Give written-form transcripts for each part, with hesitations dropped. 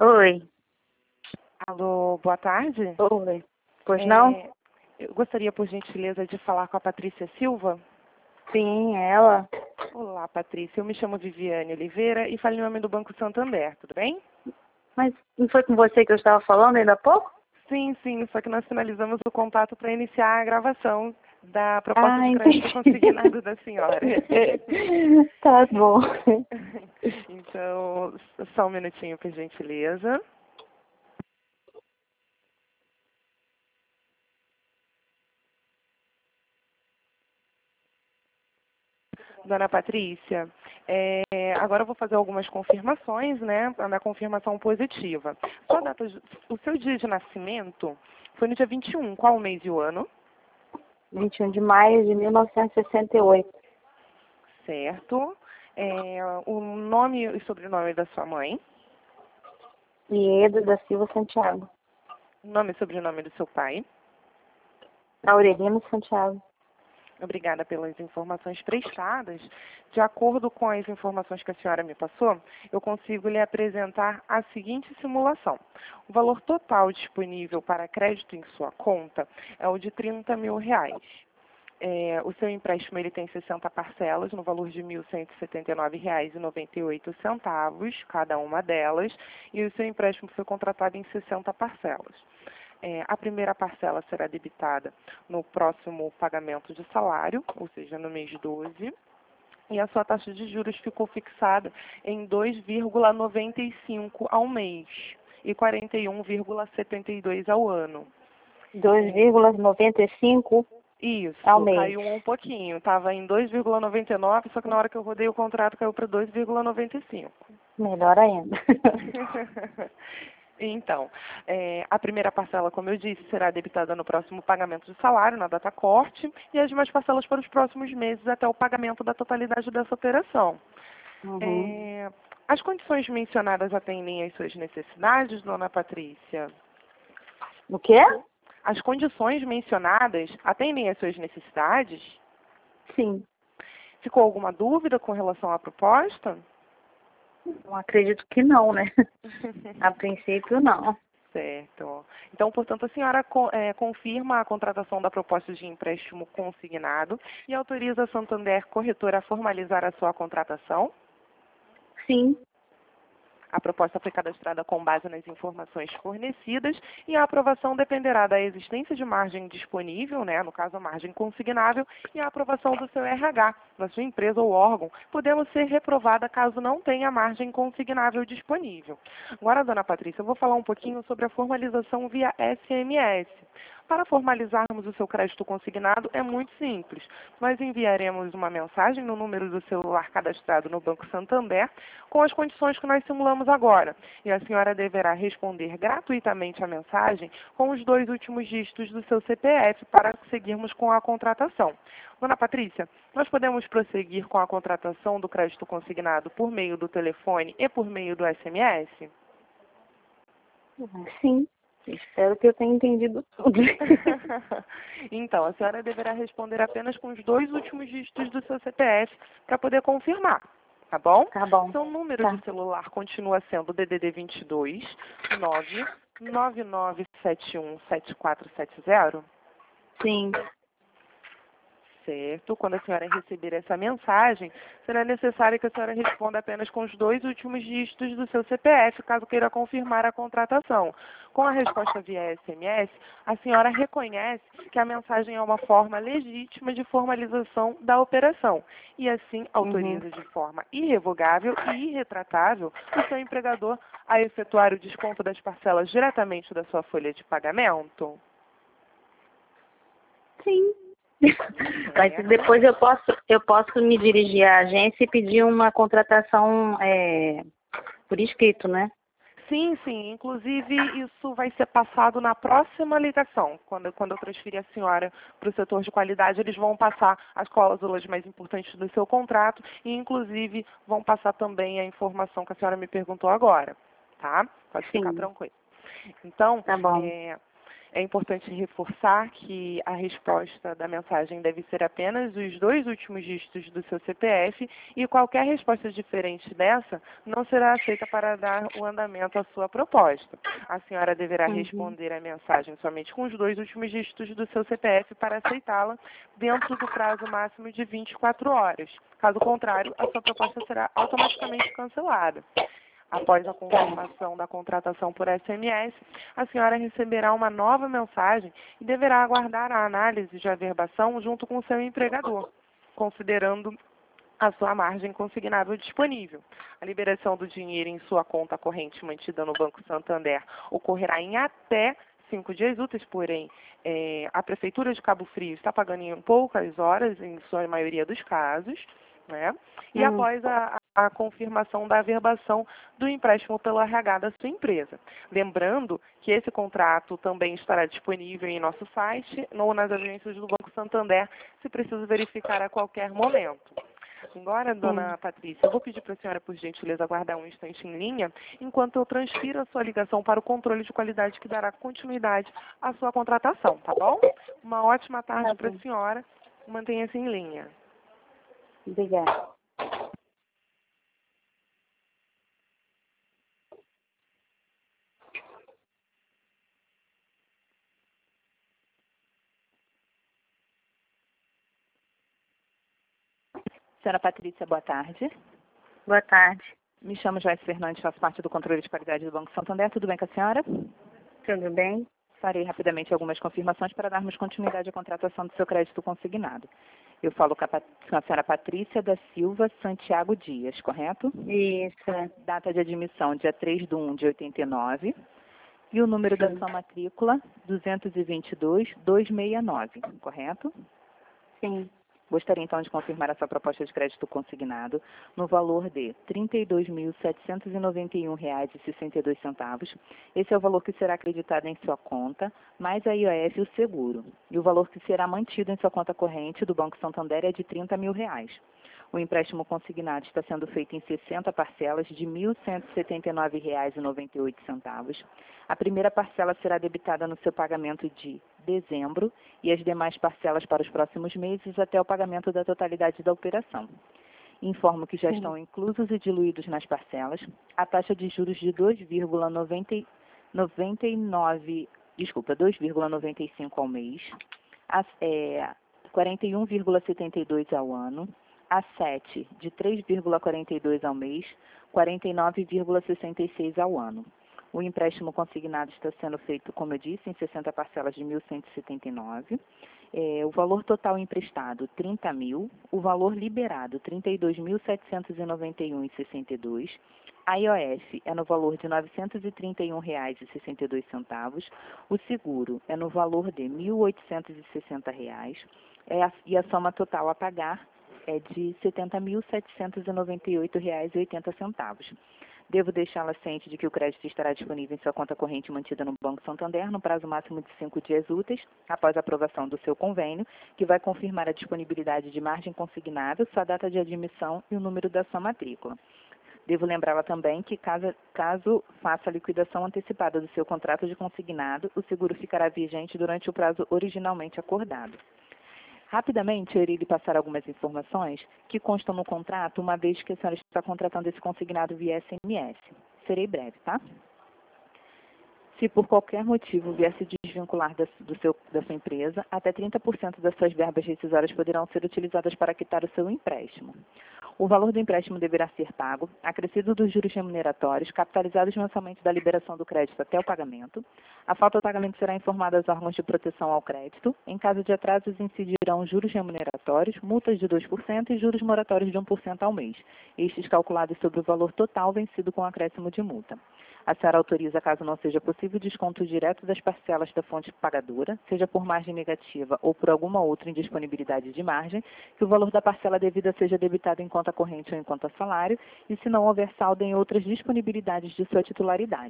Oi, Alô, boa tarde. oi. Pois não? Eu gostaria, por gentileza, de falar com a Patrícia Silva. Sim, ela. Olá, Patrícia. Eu me chamo Viviane Oliveira e falo em nome do Banco Santander, tudo bem? Mas não foi com você que eu estava falando ainda há pouco? Sim, sim, só que nós finalizamos o contato para iniciar a gravação da proposta de crédito Entendi. consignado da senhora. Tá bom. Então, só um minutinho, por gentileza. Dona Patrícia, agora eu vou fazer algumas confirmações, né, na confirmação positiva. O seu dia de nascimento foi no dia 21, qual o mês e o ano? 21 de maio de 1968. Certo. O nome e sobrenome da sua mãe? Ieda da Silva Santiago. O nome e sobrenome do seu pai? Aurelino Santiago. Obrigada pelas informações prestadas. De acordo com as informações que a senhora me passou, eu consigo lhe apresentar a seguinte simulação. O valor total disponível para crédito em sua conta é o de R$ 30 mil. O seu empréstimo ele tem 60 parcelas no valor de R$ 1.179,98, cada uma delas, e o seu empréstimo foi contratado em 60 parcelas. A primeira parcela será debitada no próximo pagamento de salário, ou seja, no mês 12, e a sua taxa de juros ficou fixada em 2,95 ao mês e 41,72 ao ano. 2,95 ao Isso, mês. caiu um pouquinho. Estava em 2,99, só que na hora que eu rodei o contrato caiu para 2,95. Melhor ainda. Então, a primeira parcela, como eu disse, será debitada no próximo pagamento de salário, na data corte, e as demais parcelas para os próximos meses até o pagamento da totalidade dessa operação. Uhum. As condições mencionadas atendem às suas necessidades, dona Patrícia? O quê? As condições mencionadas atendem às suas necessidades? Sim. Ficou alguma dúvida com relação à proposta? Não acredito que não, né? A princípio, não. Certo. Então, portanto, a senhora confirma a contratação da proposta de empréstimo consignado e autoriza a Santander Corretora a formalizar a sua contratação? Sim. A proposta foi cadastrada com base nas informações fornecidas e a aprovação dependerá da existência de margem disponível, né, no caso a margem consignável, e a aprovação do seu RH, na sua empresa ou órgão, podendo ser reprovada caso não tenha margem consignável disponível. Agora, dona Patrícia, eu vou falar um pouquinho sobre a formalização via SMS. Para formalizarmos o seu crédito consignado é muito simples. Nós enviaremos uma mensagem no número do celular cadastrado no Banco Santander com as condições que nós simulamos agora. E a senhora deverá responder gratuitamente a mensagem com os 2 últimos dígitos do seu CPF para seguirmos com a contratação. Dona Patrícia, nós podemos prosseguir com a contratação do crédito consignado por meio do telefone e por meio do SMS? Sim. Espero que eu tenha entendido tudo. Então, a senhora deverá responder apenas com os 2 últimos dígitos do seu CPF para poder confirmar, tá bom? Tá bom. Seu número Tá. de celular continua sendo DDD 22 999717470? Sim. Certo. Quando a senhora receber essa mensagem, será necessário que a senhora responda apenas com os 2 últimos dígitos do seu CPF, caso queira confirmar a contratação. Com a resposta via SMS, a senhora reconhece que a mensagem é uma forma legítima de formalização da operação e, assim, autoriza de forma irrevogável e irretratável o seu empregador a efetuar o desconto das parcelas diretamente da sua folha de pagamento? Sim. Mas depois eu posso me dirigir à agência e pedir uma contratação por escrito, né? Sim, sim. Inclusive, isso vai ser passado na próxima ligação. Quando eu transferir a senhora para o setor de qualidade, eles vão passar as cláusulas mais importantes do seu contrato e, inclusive, vão passar também a informação que a senhora me perguntou agora. Tá? Pode ficar Sim. tranquilo. Então, Tá bom. É importante reforçar que a resposta da mensagem deve ser apenas os 2 últimos dígitos do seu CPF e qualquer resposta diferente dessa não será aceita para dar o andamento à sua proposta. A senhora deverá responder a mensagem somente com os 2 últimos dígitos do seu CPF para aceitá-la dentro do prazo máximo de 24 horas. Caso contrário, a sua proposta será automaticamente cancelada. Após a confirmação da contratação por SMS, a senhora receberá uma nova mensagem e deverá aguardar a análise de averbação junto com o seu empregador, considerando a sua margem consignável disponível. A liberação do dinheiro em sua conta corrente mantida no Banco Santander ocorrerá em até 5 dias úteis, porém, a Prefeitura de Cabo Frio está pagando em poucas horas, em sua maioria dos casos, né? E após a confirmação da averbação do empréstimo pelo RH da sua empresa. Lembrando que esse contrato também estará disponível em nosso site ou nas agências do Banco Santander, se preciso verificar a qualquer momento. Agora, dona Patrícia, eu vou pedir para a senhora, por gentileza, aguardar um instante em linha, enquanto eu transfiro a sua ligação para o controle de qualidade que dará continuidade à sua contratação, tá bom? Uma ótima tarde para a senhora. Mantenha-se em linha. Obrigada. Senhora Patrícia, boa tarde. Boa tarde. Me chamo Joyce Fernandes, faço parte do controle de qualidade do Banco Santander. Tudo bem com a senhora? Tudo bem? Farei rapidamente algumas confirmações para darmos continuidade à contratação do seu crédito consignado. Eu falo com a senhora Patrícia da Silva Santiago Dias, correto? Isso. Data de admissão, dia 3/1 de 89. E o número da sua matrícula, 222-269, correto? Sim. Gostaria, então, de confirmar a sua proposta de crédito consignado no valor de R$ 32.791,62. Esse é o valor que será acreditado em sua conta, mais a IOF e o seguro. E o valor que será mantido em sua conta corrente do Banco Santander é de R$ 30.000. O empréstimo consignado está sendo feito em 60 parcelas de R$ 1.179,98. A primeira parcela será debitada no seu pagamento de dezembro e as demais parcelas para os próximos meses até o pagamento da totalidade da operação. Informo que já estão inclusos e diluídos nas parcelas a taxa de juros de 2,95 ao mês, 41,72 ao ano, a 7 de 3,42 ao mês, 49,66 ao ano. O empréstimo consignado está sendo feito, como eu disse, em 60 parcelas de 1.179. O valor total emprestado, 30.000. O valor liberado, 32.791,62. A IOF é no valor de R$ 931,62. O seguro é no valor de R$ 1.860. E a soma total a pagar é de R$ 70.798,80. Devo deixá-la ciente de que o crédito estará disponível em sua conta corrente mantida no Banco Santander no prazo máximo de 5 dias úteis, após a aprovação do seu convênio, que vai confirmar a disponibilidade de margem consignável, sua data de admissão e o número da sua matrícula. Devo lembrá-la também que, caso faça a liquidação antecipada do seu contrato de consignado, o seguro ficará vigente durante o prazo originalmente acordado. Rapidamente, eu irei lhe passar algumas informações que constam no contrato, uma vez que a senhora está contratando esse consignado via SMS. Serei breve, tá? Se por qualquer motivo vier se desvincular da sua empresa, até 30% das suas verbas rescisórias poderão ser utilizadas para quitar o seu empréstimo. O valor do empréstimo deverá ser pago, acrescido dos juros remuneratórios, capitalizados mensalmente da liberação do crédito até o pagamento. A falta do pagamento será informada aos órgãos de proteção ao crédito. Em caso de atrasos, incidirão juros remuneratórios, multas de 2% e juros moratórios de 1% ao mês, estes calculados sobre o valor total vencido com acréscimo de multa. A senhora autoriza, caso não seja possível, desconto direto das parcelas da fonte pagadora, seja por margem negativa ou por alguma outra indisponibilidade de margem, que o valor da parcela devida seja debitado em conta corrente ou em conta salário, e se não houver saldo em outras disponibilidades de sua titularidade.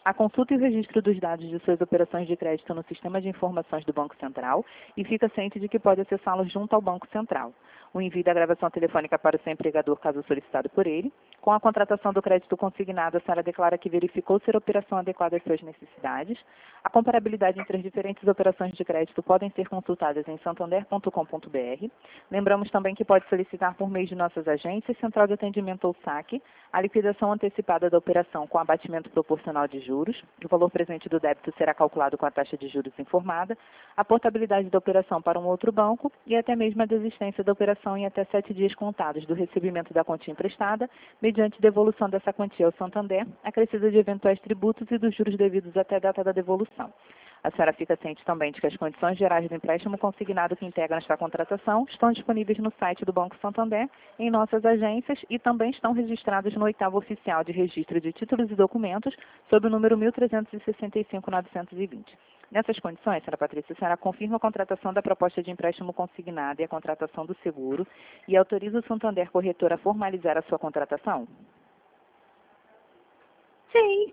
A consulta e o registro dos dados de suas operações de crédito no sistema de informações do Banco Central e fica ciente de que pode acessá-los junto ao Banco Central. O envio da gravação telefônica para o seu empregador, caso solicitado por ele. Com a contratação do crédito consignado, a senhora declara que verificou ser a operação adequada às suas necessidades. A comparabilidade entre as diferentes operações de crédito podem ser consultadas em santander.com.br. Lembramos também que pode solicitar por meio de nossas agências, Central de Atendimento ou SAC, a liquidação antecipada da operação com abatimento proporcional de juros. O valor presente do débito será calculado com a taxa de juros informada, a portabilidade da operação para um outro banco e até mesmo a desistência da operação em até 7 dias contados do recebimento da quantia emprestada, mediante devolução dessa quantia ao Santander, acrescida de eventuais tributos e dos juros devidos até a data da devolução. A senhora fica ciente também de que as condições gerais do empréstimo consignado que integram esta contratação estão disponíveis no site do Banco Santander, em nossas agências e também estão registradas no 8º Oficial de Registro de Títulos e Documentos, sob o número 1365.920. Nessas condições, senhora Patrícia, a senhora confirma a contratação da proposta de empréstimo consignada e a contratação do seguro e autoriza o Santander Corretor a formalizar a sua contratação? Sim.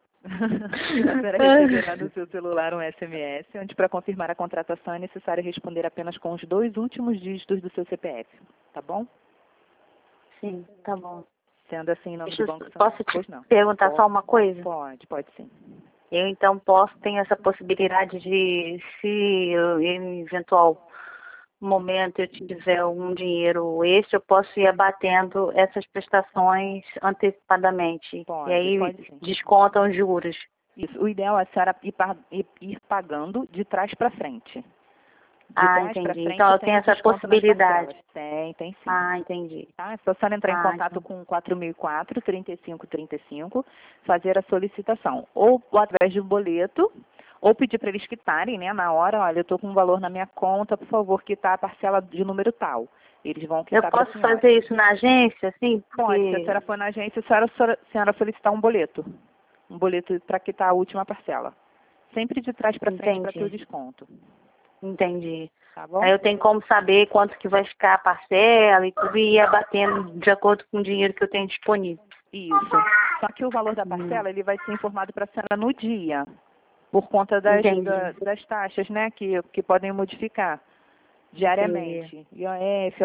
A senhora receberá no seu celular um SMS, onde para confirmar a contratação é necessário responder apenas com os 2 últimos dígitos do seu CPF. Tá bom? Sim, tá bom. Sendo assim, em nome do Banco Santander. Posso te Pois não. perguntar só uma coisa? Pode sim. Eu então tenho essa possibilidade de, se em eventual momento eu tiver algum dinheiro extra, eu posso ir abatendo essas prestações antecipadamente. Pode, e aí pode sim. descontam os juros. Isso. O ideal é a senhora ir pagando de trás para frente. Entendi. Então eu tenho essa possibilidade. Tem sim. Entendi. Tá? É só a senhora entrar em contato com 4004-3535, fazer a solicitação. Ou através de um boleto, ou pedir para eles quitarem, né, na hora, olha, eu estou com um valor na minha conta, por favor, quitar a parcela de número tal. Eles vão quitar para a senhora. Eu posso fazer isso na agência, sim? Pode, se a senhora for na agência, a senhora solicitar um boleto. Um boleto para quitar a última parcela. Sempre de trás para frente para ter o desconto. Entendi. Tá bom? Aí eu tenho como saber quanto que vai ficar a parcela e tudo, e ir abatendo de acordo com o dinheiro que eu tenho disponível. Isso. Só que o valor da parcela, ele vai ser informado para a senhora no dia, por conta das taxas, né, que podem modificar diariamente. IOF,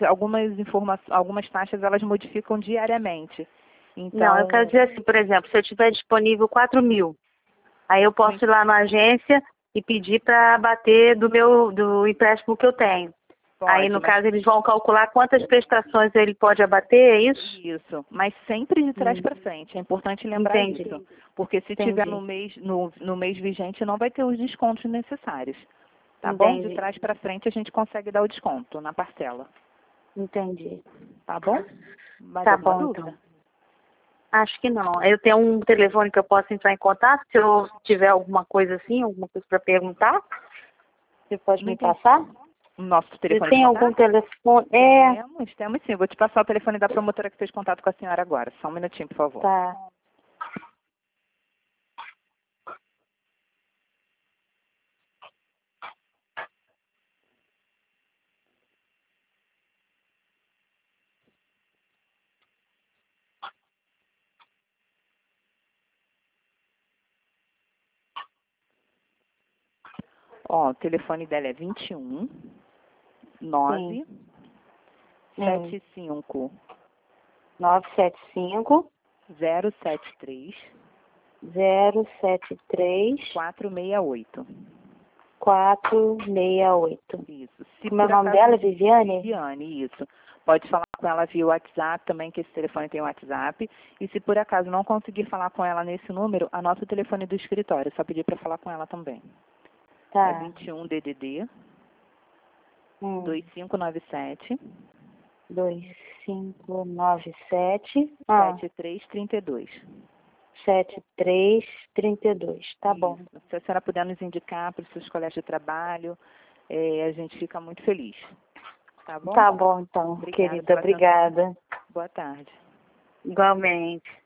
algumas taxas, elas modificam diariamente. Então, não, eu quero dizer assim, por exemplo, se eu tiver disponível 4.000, aí eu posso ir lá na agência e pedir para abater do empréstimo que eu tenho. Aí, no caso, eles vão calcular quantas prestações ele pode abater, é isso? Isso, mas sempre de trás para frente. É importante lembrar isso. Porque se tiver no mês vigente, não vai ter os descontos necessários. Tá bom? De trás para frente, a gente consegue dar o desconto na parcela. Entendi. Tá bom? Mais tá alguma bom, dúvida? então. Acho que não. Eu tenho um telefone que eu posso entrar em contato, se eu tiver alguma coisa assim, alguma coisa para perguntar. Você pode me passar? Nosso telefone. Você tem algum telefone? Temos sim. Vou te passar o telefone da promotora que fez contato com a senhora agora. Só um minutinho, por favor. Tá. Ó, o telefone dela é 21 9 75 975 073 073 468. 468. Isso. O meu nome dela é Viviane? Viviane, isso. Pode falar com ela via WhatsApp também, que esse telefone tem WhatsApp. E se por acaso não conseguir falar com ela nesse número, anota o telefone do escritório. Só pedir para falar com ela também. Tá. É 21 DDD 2597 2597 7332. 7332. Tá bom. Se a senhora puder nos indicar para os seus colegas de trabalho, a gente fica muito feliz. Tá bom? Tá bom, então, querida. Obrigada. Boa tarde. Igualmente.